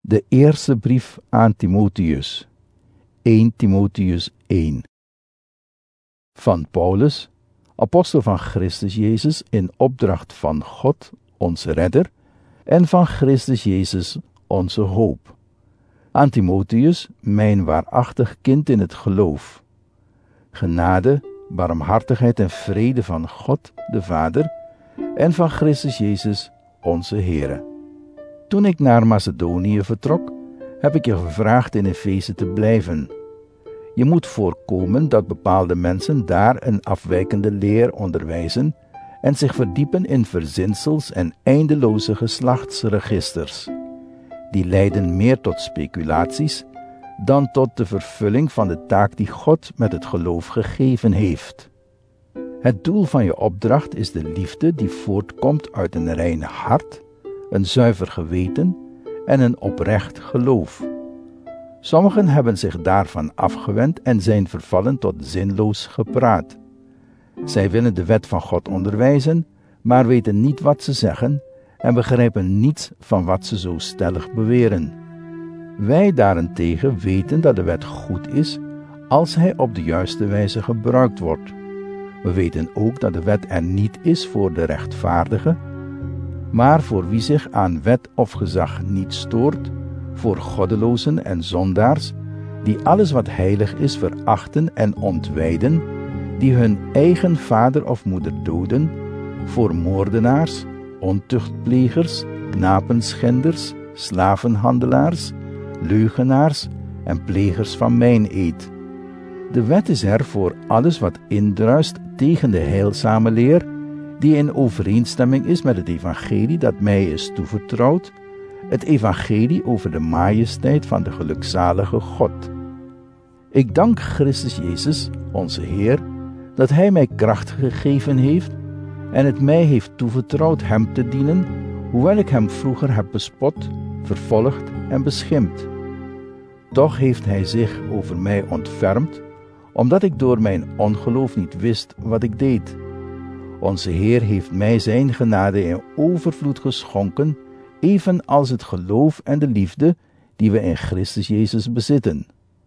De eerste brief aan Timotheus, 1 Timotheus 1. Van Paulus, apostel van Christus Jezus, in opdracht van God, onze redder, en van Christus Jezus, onze hoop. Aan Timotheus, mijn waarachtig kind in het geloof. Genade, barmhartigheid en vrede van God, de Vader, en van Christus Jezus, onze Heere. Toen ik naar Macedonië vertrok, heb ik je gevraagd in Efeze te blijven. Je moet voorkomen dat bepaalde mensen daar een afwijkende leer onderwijzen en zich verdiepen in verzinsels en eindeloze geslachtsregisters. Die leiden meer tot speculaties dan tot de vervulling van de taak die God met het geloof gegeven heeft. Het doel van je opdracht is de liefde die voortkomt uit een rein hart, een zuiver geweten en een oprecht geloof. Sommigen hebben zich daarvan afgewend en zijn vervallen tot zinloos gepraat. Zij willen de wet van God onderwijzen, maar weten niet wat ze zeggen en begrijpen niets van wat ze zo stellig beweren. Wij daarentegen weten dat de wet goed is als hij op de juiste wijze gebruikt wordt. We weten ook dat de wet er niet is voor de rechtvaardige, maar voor wie zich aan wet of gezag niet stoort, voor goddelozen en zondaars, die alles wat heilig is verachten en ontwijden, die hun eigen vader of moeder doden, voor moordenaars, ontuchtplegers, knapenschenders, slavenhandelaars, leugenaars en plegers van meineed. De wet is er voor alles wat indruist tegen de heilzame leer, die in overeenstemming is met het evangelie dat mij is toevertrouwd, het evangelie over de majesteit van de gelukzalige God. Ik dank Christus Jezus, onze Heer, dat Hij mij kracht gegeven heeft en het mij heeft toevertrouwd Hem te dienen, hoewel ik Hem vroeger heb bespot, vervolgd en beschimpt. Toch heeft Hij zich over mij ontfermd, omdat ik door mijn ongeloof niet wist wat ik deed. Onze Heer heeft mij zijn genade in overvloed geschonken, evenals het geloof en de liefde die we in Christus Jezus bezitten.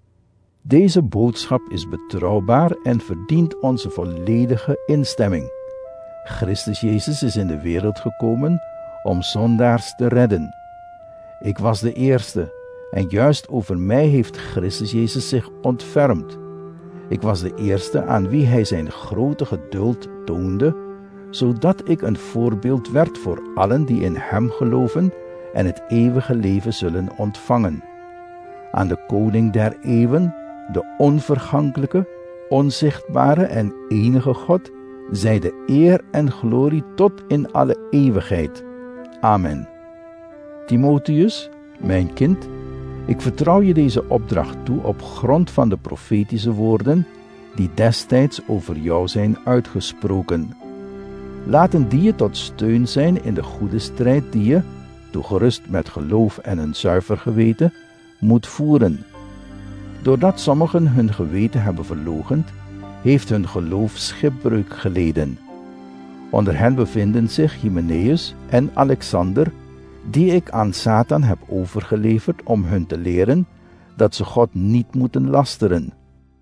Deze boodschap is betrouwbaar en verdient onze volledige instemming. Christus Jezus is in de wereld gekomen om zondaars te redden. Ik was de eerste, en juist over mij heeft Christus Jezus zich ontfermd. Ik was de eerste aan wie Hij zijn grote geduld toonde, zodat ik een voorbeeld werd voor allen die in Hem geloven en het eeuwige leven zullen ontvangen. Aan de Koning der eeuwen, de onvergankelijke, onzichtbare en enige God, zij de eer en glorie tot in alle eeuwigheid. Amen. Timotheus, mijn kind, ik vertrouw je deze opdracht toe op grond van de profetische woorden die destijds over jou zijn uitgesproken. Laten die je tot steun zijn in de goede strijd die je, toegerust met geloof en een zuiver geweten, moet voeren. Doordat sommigen hun geweten hebben verloochend, heeft hun geloof schipbreuk geleden. Onder hen bevinden zich Hymenaeus en Alexander, die ik aan Satan heb overgeleverd om hun te leren dat ze God niet moeten lasteren.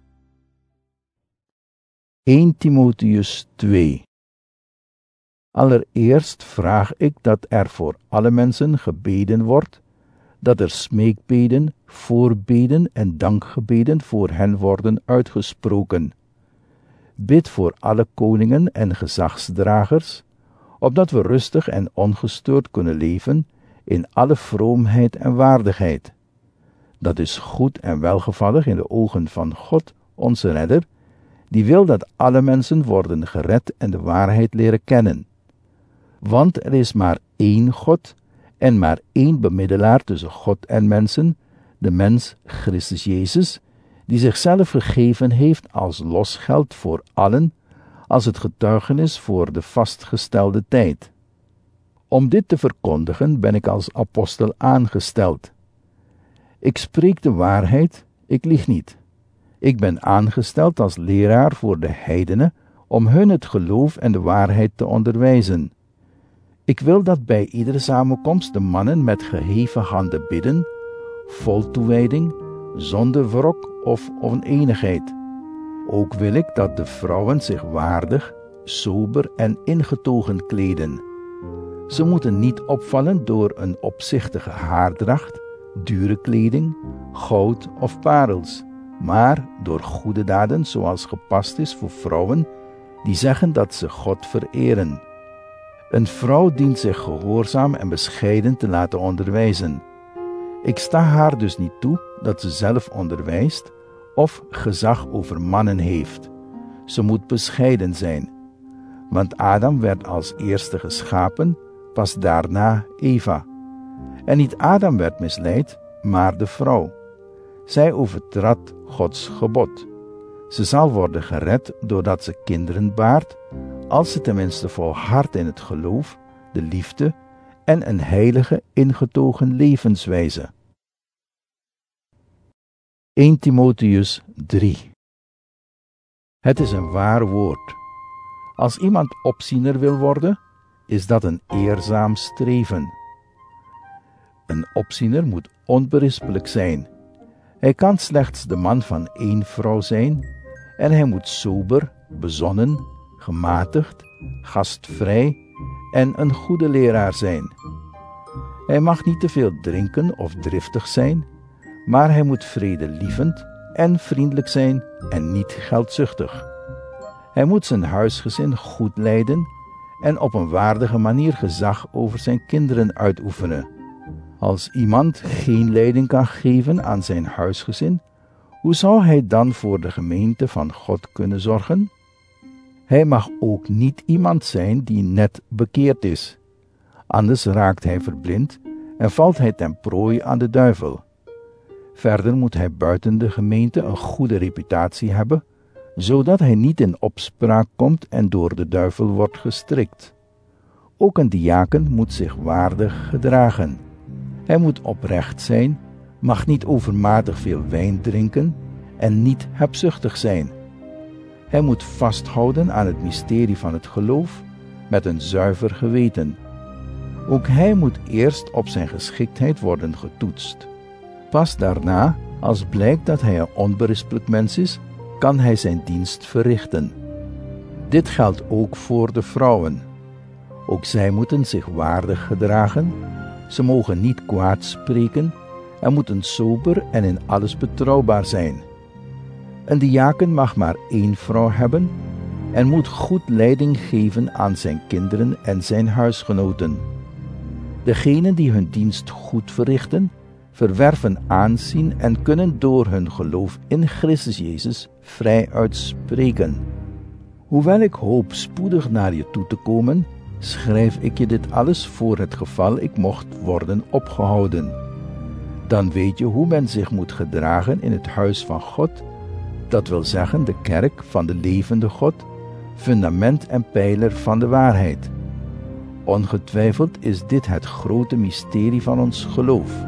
1 Timotheus 2. Allereerst vraag ik dat er voor alle mensen gebeden wordt, dat er smeekbeden, voorbeden en dankgebeden voor hen worden uitgesproken. Bid voor alle koningen en gezagsdragers, opdat we rustig en ongestoord kunnen leven in alle vroomheid en waardigheid. Dat is goed en welgevallig in de ogen van God, onze redder, die wil dat alle mensen worden gered en de waarheid leren kennen. Want er is maar één God en maar één bemiddelaar tussen God en mensen, de mens Christus Jezus, die zichzelf gegeven heeft als losgeld voor allen, als het getuigenis voor de vastgestelde tijd. Om dit te verkondigen ben ik als apostel aangesteld. Ik spreek de waarheid, ik lieg niet. Ik ben aangesteld als leraar voor de heidenen, om hun het geloof en de waarheid te onderwijzen. Ik wil dat bij iedere samenkomst de mannen met geheven handen bidden, vol toewijding, zonder wrok of oneenigheid. Ook wil ik dat de vrouwen zich waardig, sober en ingetogen kleden. Ze moeten niet opvallen door een opzichtige haardracht, dure kleding, goud of parels, maar door goede daden zoals gepast is voor vrouwen die zeggen dat ze God vereren. Een vrouw dient zich gehoorzaam en bescheiden te laten onderwijzen. Ik sta haar dus niet toe dat ze zelf onderwijst of gezag over mannen heeft. Ze moet bescheiden zijn, want Adam werd als eerste geschapen, pas daarna Eva. En niet Adam werd misleid, maar de vrouw. Zij overtrad Gods gebod. Ze zal worden gered doordat ze kinderen baart, als ze tenminste volhardt in het geloof, de liefde en een heilige, ingetogen levenswijze. 1 Timotheus 3. Het is een waar woord. Als iemand opziener wil worden, is dat een eerzaam streven. Een opziener moet onberispelijk zijn. Hij kan slechts de man van 1 vrouw zijn en hij moet sober, bezonnen, gematigd, gastvrij en een goede leraar zijn. Hij mag niet te veel drinken of driftig zijn, maar hij moet vredelievend en vriendelijk zijn en niet geldzuchtig. Hij moet zijn huisgezin goed leiden en op een waardige manier gezag over zijn kinderen uitoefenen. Als iemand geen leiding kan geven aan zijn huisgezin, hoe zou hij dan voor de gemeente van God kunnen zorgen? Hij mag ook niet iemand zijn die net bekeerd is. Anders raakt hij verblind en valt hij ten prooi aan de duivel. Verder moet hij buiten de gemeente een goede reputatie hebben, zodat hij niet in opspraak komt en door de duivel wordt gestrikt. Ook een diaken moet zich waardig gedragen. Hij moet oprecht zijn, mag niet overmatig veel wijn drinken en niet hebzuchtig zijn. Hij moet vasthouden aan het mysterie van het geloof met een zuiver geweten. Ook hij moet eerst op zijn geschiktheid worden getoetst. Pas daarna, als blijkt dat hij een onberispelijk mens is, kan hij zijn dienst verrichten. Dit geldt ook voor de vrouwen. Ook zij moeten zich waardig gedragen. Ze mogen niet kwaad spreken en moeten sober en in alles betrouwbaar zijn. Een diaken mag maar 1 vrouw hebben en moet goed leiding geven aan zijn kinderen en zijn huisgenoten. Degenen die hun dienst goed verrichten, verwerven aanzien en kunnen door hun geloof in Christus Jezus vrij uitspreken. Hoewel ik hoop spoedig naar je toe te komen, schrijf ik je dit alles voor het geval ik mocht worden opgehouden. Dan weet je hoe men zich moet gedragen in het huis van God, dat wil zeggen de kerk van de levende God, fundament en pijler van de waarheid. Ongetwijfeld is dit het grote mysterie van ons geloof.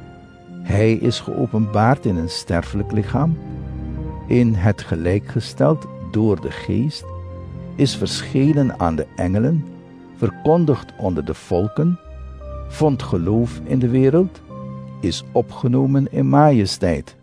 Hij is geopenbaard in een sterfelijk lichaam, in het gelijkgesteld door de geest, is verschenen aan de engelen, verkondigd onder de volken, vond geloof in de wereld, is opgenomen in majesteit.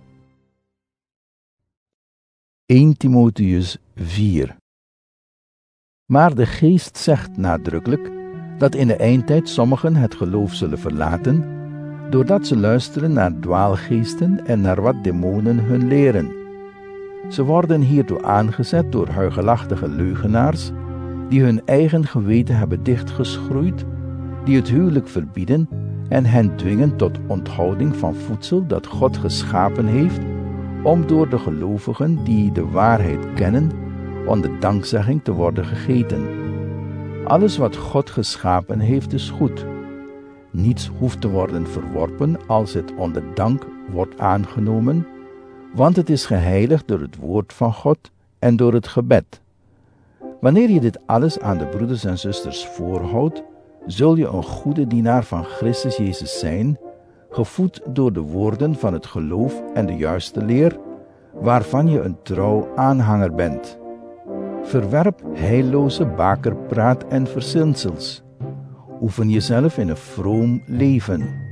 1 Timotheus 4. Maar de geest zegt nadrukkelijk dat in de eindtijd sommigen het geloof zullen verlaten, doordat ze luisteren naar dwaalgeesten en naar wat demonen hun leren. Ze worden hiertoe aangezet door huigelachtige leugenaars, die hun eigen geweten hebben dichtgeschroeid, die het huwelijk verbieden en hen dwingen tot onthouding van voedsel dat God geschapen heeft, om door de gelovigen die de waarheid kennen, onder dankzegging te worden gegeten. Alles wat God geschapen heeft is goed. Niets hoeft te worden verworpen als het onder dank wordt aangenomen, want het is geheiligd door het woord van God en door het gebed. Wanneer je dit alles aan de broeders en zusters voorhoudt, zul je een goede dienaar van Christus Jezus zijn, gevoed door de woorden van het geloof en de juiste leer, waarvan je een trouw aanhanger bent. Verwerp heilloze bakerpraat en verzinsels. Oefen jezelf in een vroom leven.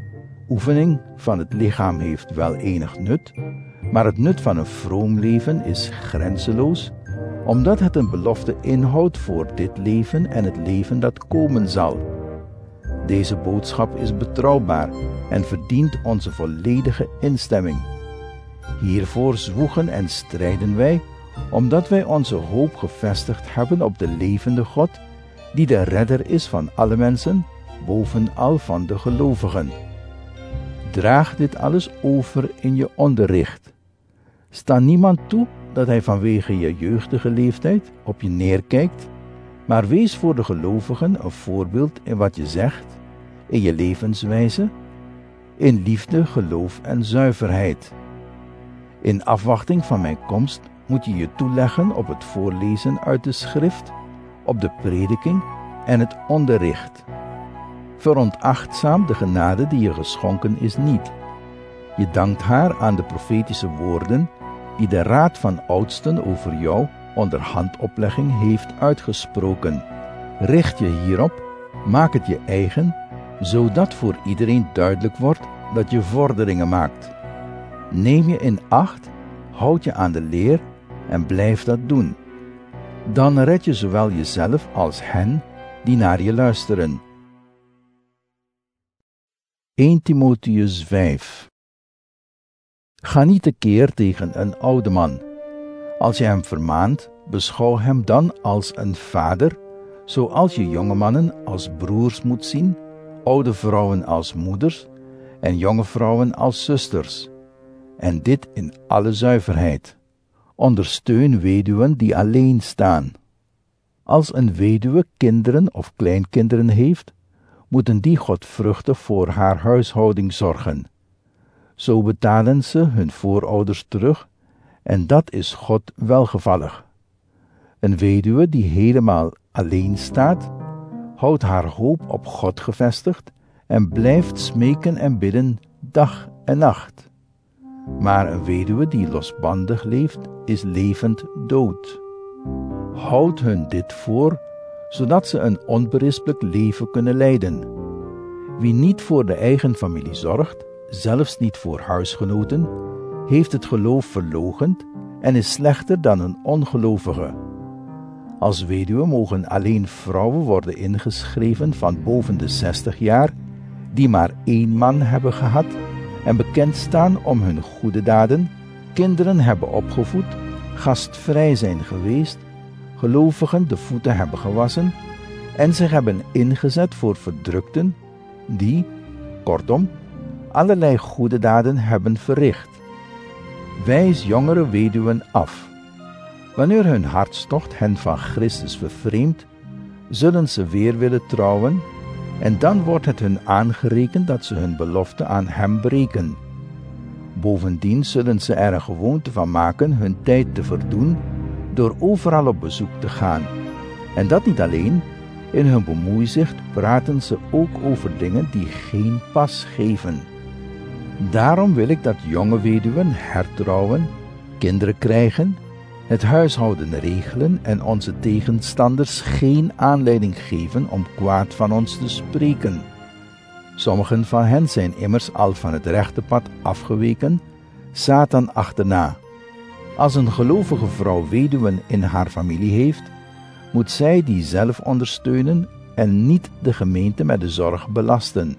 oefening van het lichaam heeft wel enig nut, maar het nut van een vroom leven is grenzeloos, omdat het een belofte inhoudt voor dit leven en het leven dat komen zal. Deze boodschap is betrouwbaar en verdient onze volledige instemming. Hiervoor zwoegen en strijden wij, omdat wij onze hoop gevestigd hebben op de levende God, die de redder is van alle mensen, bovenal van de gelovigen. Draag dit alles over in je onderricht. Sta niemand toe dat hij vanwege je jeugdige leeftijd op je neerkijkt, maar wees voor de gelovigen een voorbeeld in wat je zegt, in je levenswijze, in liefde, geloof en zuiverheid. In afwachting van mijn komst moet je je toeleggen op het voorlezen uit de schrift, op de prediking en het onderricht. Veronachtzaam de genade die je geschonken is niet. Je dankt haar aan de profetische woorden die de raad van oudsten over jou onder handoplegging heeft uitgesproken. Richt je hierop, maak het je eigen, zodat voor iedereen duidelijk wordt dat je vorderingen maakt. Neem je in acht, houd je aan de leer en blijf dat doen. Dan red je zowel jezelf als hen die naar je luisteren. 1 Timotheus 5. Ga niet tekeer tegen een oude man. Als je hem vermaant, beschouw hem dan als een vader, zoals je jonge mannen als broers moet zien, oude vrouwen als moeders en jonge vrouwen als zusters. En dit in alle zuiverheid. Ondersteun weduwen die alleen staan. Als een weduwe kinderen of kleinkinderen heeft, moeten die godvruchtig voor haar huishouding zorgen. Zo betalen ze hun voorouders terug, en dat is God welgevallig. Een weduwe die helemaal alleen staat, houdt haar hoop op God gevestigd en blijft smeken en bidden dag en nacht. Maar een weduwe die losbandig leeft, is levend dood. Houd hun dit voor, zodat ze een onberispelijk leven kunnen leiden. Wie niet voor de eigen familie zorgt, zelfs niet voor huisgenoten, heeft het geloof verloochend en is slechter dan een ongelovige. Als weduwe mogen alleen vrouwen worden ingeschreven van boven de 60 jaar, die maar 1 man hebben gehad en bekend staan om hun goede daden, kinderen hebben opgevoed, gastvrij zijn geweest, gelovigen de voeten hebben gewassen en zich hebben ingezet voor verdrukten, die, kortom, allerlei goede daden hebben verricht. Wijs jongere weduwen af. Wanneer hun hartstocht hen van Christus vervreemdt, zullen ze weer willen trouwen, en dan wordt het hun aangerekend dat ze hun belofte aan hem breken. Bovendien zullen ze er een gewoonte van maken hun tijd te verdoen door overal op bezoek te gaan. En dat niet alleen, in hun bemoeizicht praten ze ook over dingen die geen pas geven. Daarom wil ik dat jonge weduwen hertrouwen, kinderen krijgen, het huishouden regelen en onze tegenstanders geen aanleiding geven om kwaad van ons te spreken. Sommigen van hen zijn immers al van het rechte pad afgeweken, Satan achterna. Als een gelovige vrouw weduwen in haar familie heeft, moet zij die zelf ondersteunen en niet de gemeente met de zorg belasten.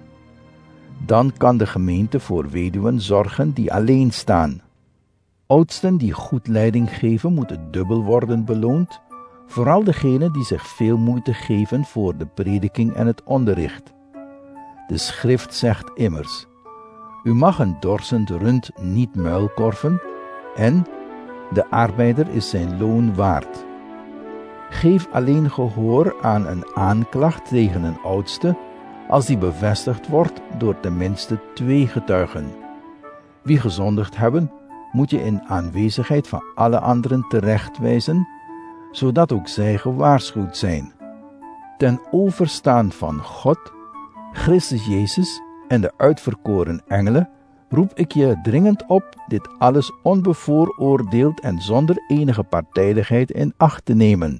Dan kan de gemeente voor weduwen zorgen die alleen staan. Oudsten die goed leiding geven, moeten dubbel worden beloond, vooral degenen die zich veel moeite geven voor de prediking en het onderricht. De schrift zegt immers: u mag een dorsend rund niet muilkorven, en de arbeider is zijn loon waard. Geef alleen gehoor aan een aanklacht tegen een oudste, als die bevestigd wordt door tenminste 2 getuigen. Wie gezondigd hebben, moet je in aanwezigheid van alle anderen terechtwijzen, zodat ook zij gewaarschuwd zijn. Ten overstaan van God, Christus Jezus en de uitverkoren engelen, roep ik je dringend op dit alles onbevooroordeeld en zonder enige partijdigheid in acht te nemen.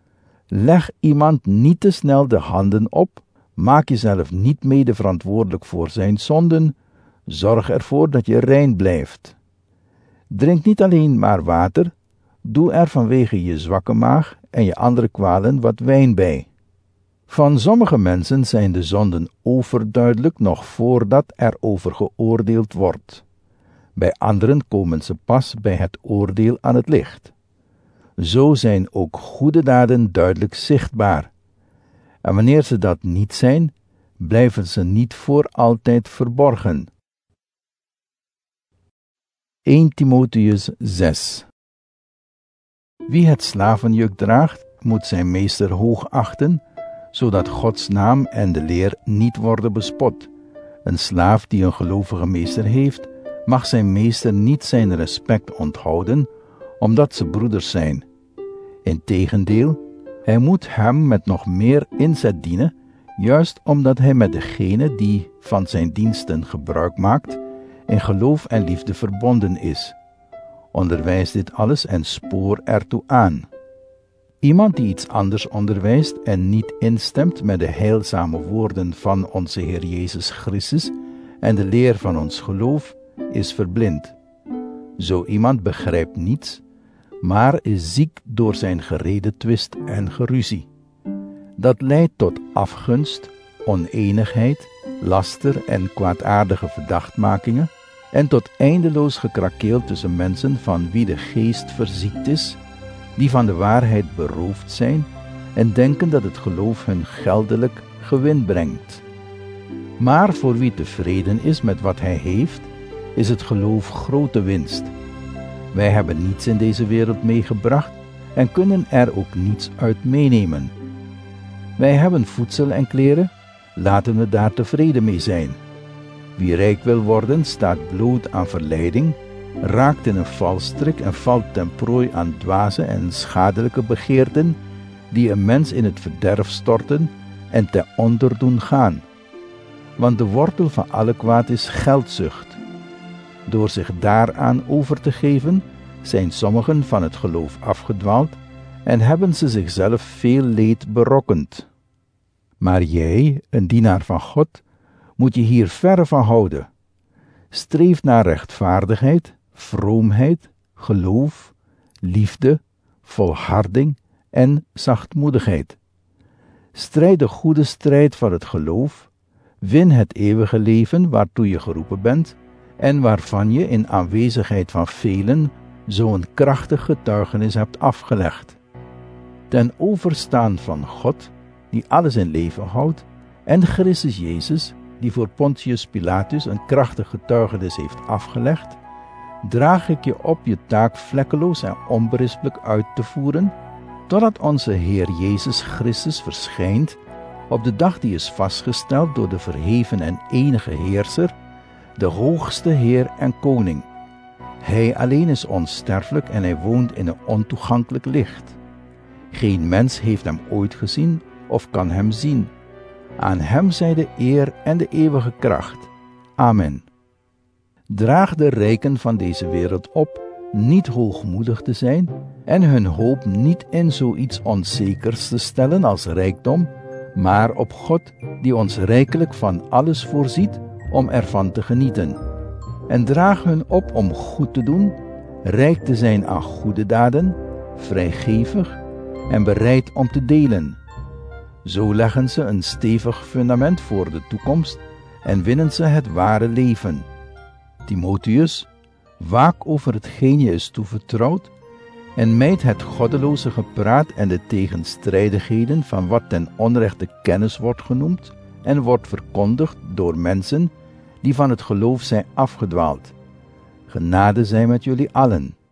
Leg iemand niet te snel de handen op, maak jezelf niet mede verantwoordelijk voor zijn zonden, Zorg ervoor dat je rein blijft. Drink niet alleen maar water, doe er vanwege je zwakke maag en je andere kwalen wat wijn bij. Van sommige mensen zijn de zonden overduidelijk nog voordat er over geoordeeld wordt. Bij anderen komen ze pas bij het oordeel aan het licht. Zo zijn ook goede daden duidelijk zichtbaar. En wanneer ze dat niet zijn, blijven ze niet voor altijd verborgen. 1 Timotheüs 6. Wie het slavenjuk draagt, moet zijn meester hoog achten, zodat Gods naam en de leer niet worden bespot. Een slaaf die een gelovige meester heeft, mag zijn meester niet zijn respect onthouden, omdat ze broeders zijn. Integendeel, hij moet hem met nog meer inzet dienen, juist omdat hij met degene die van zijn diensten gebruik maakt, in geloof en liefde verbonden is. Onderwijs dit alles en spoor ertoe aan. Iemand die iets anders onderwijst en niet instemt met de heilzame woorden van onze Heer Jezus Christus en de leer van ons geloof, is verblind. Zo iemand begrijpt niets, maar is ziek door zijn geredetwist en geruzie. Dat leidt tot afgunst, oneenigheid, laster en kwaadaardige verdachtmakingen, en tot eindeloos gekrakeel tussen mensen van wie de geest verziekt is, die van de waarheid beroofd zijn en denken dat het geloof hun geldelijk gewin brengt. Maar voor wie tevreden is met wat hij heeft, is het geloof grote winst. Wij hebben niets in deze wereld meegebracht en kunnen er ook niets uit meenemen. Wij hebben voedsel en kleren, laten we daar tevreden mee zijn. Wie rijk wil worden, staat bloot aan verleiding, raakt in een valstrik en valt ten prooi aan dwaze en schadelijke begeerten, die een mens in het verderf storten en ten onder doen gaan. Want de wortel van alle kwaad is geldzucht. Door zich daaraan over te geven, zijn sommigen van het geloof afgedwaald en hebben ze zichzelf veel leed berokkend. Maar jij, een dienaar van God, moet je hier verre van houden. Streef naar rechtvaardigheid, vroomheid, geloof, liefde, volharding en zachtmoedigheid. Strijd de goede strijd van het geloof, win het eeuwige leven waartoe je geroepen bent en waarvan je in aanwezigheid van velen zo'n krachtig getuigenis hebt afgelegd. Ten overstaan van God, die alles in leven houdt, en Christus Jezus, die voor Pontius Pilatus een krachtig getuigenis heeft afgelegd, draag ik je op je taak vlekkeloos en onberispelijk uit te voeren, totdat onze Heer Jezus Christus verschijnt op de dag die is vastgesteld door de verheven en enige Heerser, de hoogste Heer en Koning. Hij alleen is onsterfelijk en hij woont in een ontoegankelijk licht. Geen mens heeft hem ooit gezien of kan hem zien. Aan hem zij de eer en de eeuwige kracht. Amen. Draag de rijken van deze wereld op niet hoogmoedig te zijn en hun hoop niet in zoiets onzekers te stellen als rijkdom, maar op God die ons rijkelijk van alles voorziet om ervan te genieten. En draag hun op om goed te doen, rijk te zijn aan goede daden, vrijgevig en bereid om te delen. Zo leggen ze een stevig fundament voor de toekomst en winnen ze het ware leven. Timotheus, waak over hetgeen je is toevertrouwd en mijd het goddeloze gepraat en de tegenstrijdigheden van wat ten onrechte kennis wordt genoemd en wordt verkondigd door mensen die van het geloof zijn afgedwaald. Genade zij met jullie allen.